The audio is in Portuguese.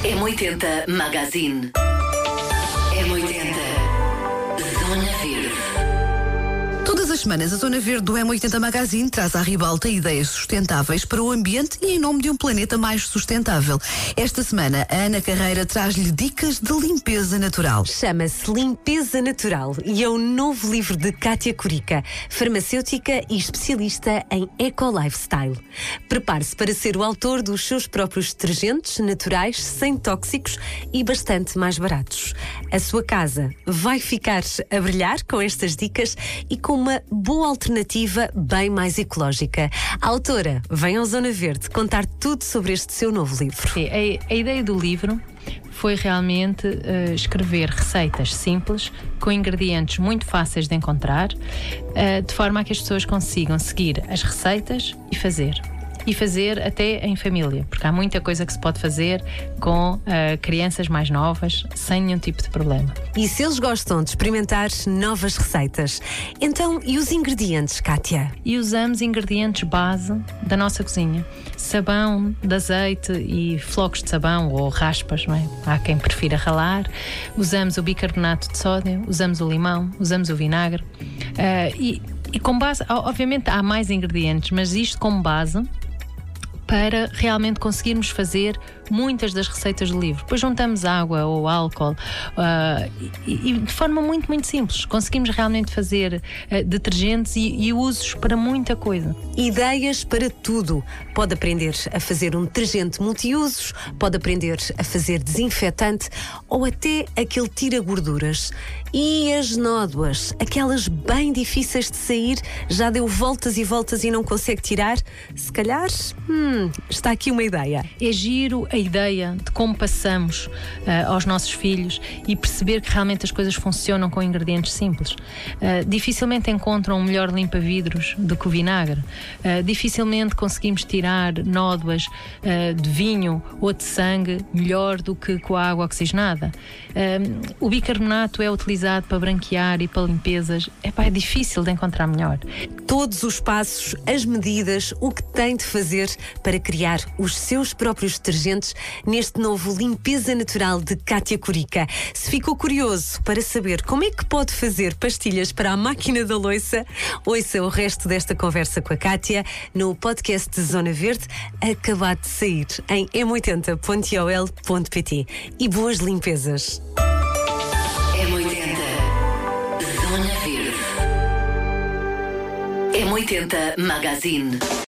M80 Magazine. M80 Zona Verde. Todas as semanas, a Zona Verde do M80 Magazine traz à ribalta ideias sustentáveis para o ambiente e em nome de um planeta mais sustentável. Esta semana, a Ana Carreira traz-lhe dicas de limpeza natural. Chama-se Limpeza Natural e é o novo livro de Kátia Corica, farmacêutica e especialista em eco-lifestyle. Prepare-se para ser o autor dos seus próprios detergentes naturais, sem tóxicos e bastante mais baratos. A sua casa vai ficar a brilhar com estas dicas e com uma boa alternativa bem mais ecológica. A autora vem ao Zona Verde contar tudo sobre este seu novo livro. A ideia do livro foi realmente escrever receitas simples, com ingredientes muito fáceis de encontrar, de forma a que as pessoas consigam seguir as receitas e fazer até em família, porque há muita coisa que se pode fazer com crianças mais novas, sem nenhum tipo de problema. E se eles gostam de experimentar novas receitas, então e os ingredientes, Kátia? E usamos ingredientes base da nossa cozinha: sabão, de azeite e flocos de sabão ou raspas, não é? Há quem prefira ralar. Usamos o bicarbonato de sódio, usamos o limão, usamos o vinagre e com base, obviamente há mais ingredientes, mas isto como base para realmente conseguirmos fazer muitas das receitas do livro. Depois juntamos água ou álcool e de forma muito, muito simples. Conseguimos realmente fazer detergentes e usos para muita coisa. Ideias para tudo. Pode aprender a fazer um detergente multiusos, pode aprender a fazer desinfetante ou até aquele tira-gorduras. E as nódoas, aquelas bem difíceis de sair, já deu voltas e voltas e não consegue tirar? Se calhar, está aqui uma ideia. É giro a ideia de como passamos aos nossos filhos e perceber que realmente as coisas funcionam com ingredientes simples. Dificilmente encontram um melhor limpa-vidros do que o vinagre. Dificilmente conseguimos tirar nódoas de vinho ou de sangue melhor do que com a água oxigenada. O bicarbonato é utilizado para branquear e para limpezas. É difícil de encontrar melhor. Todos os passos, as medidas, o que tem de fazer para criar os seus próprios detergentes neste novo Limpeza Natural de Kátia Corica. Se ficou curioso para saber como é que pode fazer pastilhas para a máquina da louça, ouça o resto desta conversa com a Kátia no podcast de Zona Verde, acabado de sair em m80.ol.pt. E boas limpezas! M80 Zona Verde. M80 Magazine.